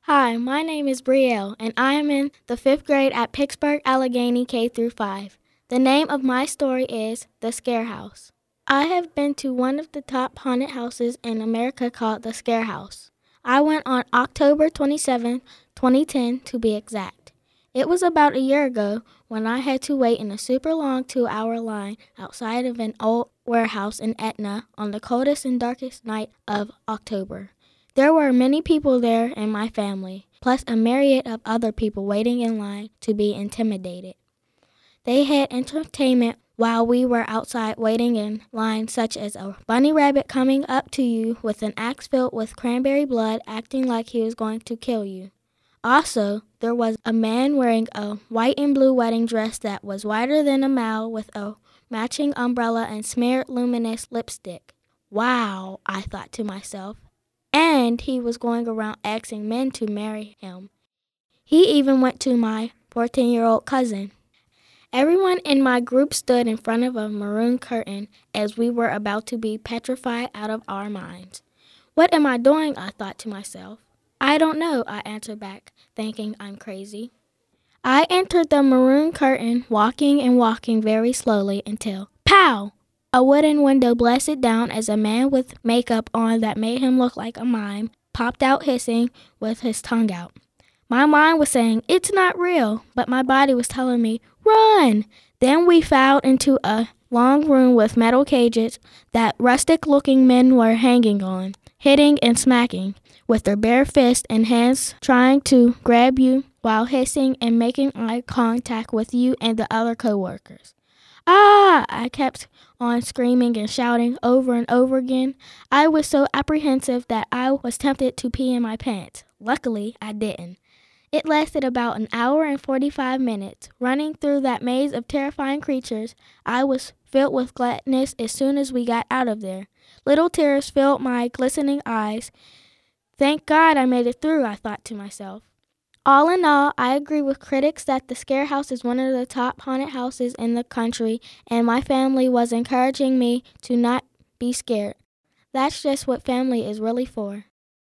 Hi, my name is Brielle, and I am in the 5th grade at Pittsburgh Allegheny K through 5. The name of my story is The Scare House. I have been to one of the top haunted houses in America called the Scare House. I went on October 27, 2010 to be exact. It was about a year ago when I had to wait in a super long 2-hour line outside of an old warehouse in Etna on the coldest and darkest night of October. There were many people there in my family, plus a myriad of other people waiting in line to be intimidated. They had entertainment while we were outside waiting in line, such as a bunny rabbit coming up to you with an axe filled with cranberry blood acting like he was going to kill you. Also, there was a man wearing a white and blue wedding dress that was wider than a mile with a matching umbrella and smeared luminous lipstick. Wow, I thought to myself. And he was going around asking men to marry him. He even went to my 14-year-old cousin. Everyone in my group stood in front of a maroon curtain as we were about to be petrified out of our minds. What am I doing? I thought to myself. I don't know, I answered back, thinking I'm crazy. I entered the maroon curtain, walking and walking very slowly until, pow! A wooden window blasted down as a man with makeup on that made him look like a mime popped out hissing with his tongue out. My mind was saying, it's not real, but my body was telling me, run! Then we filed into a long room with metal cages that rustic-looking men were hanging on, hitting and smacking with their bare fists and hands trying to grab you while hissing and making eye contact with you and the other coworkers. Ah! I kept on screaming and shouting over and over again. I was so apprehensive that I was tempted to pee in my pants. Luckily, I didn't. It lasted about an hour and 45 minutes. Running through that maze of terrifying creatures, I was filled with gladness as soon as we got out of there. Little tears filled my glistening eyes. Thank God I made it through, I thought to myself. All in all, I agree with critics that the Scare House is one of the top haunted houses in the country, and my family was encouraging me to not be scared. That's just what family is really for.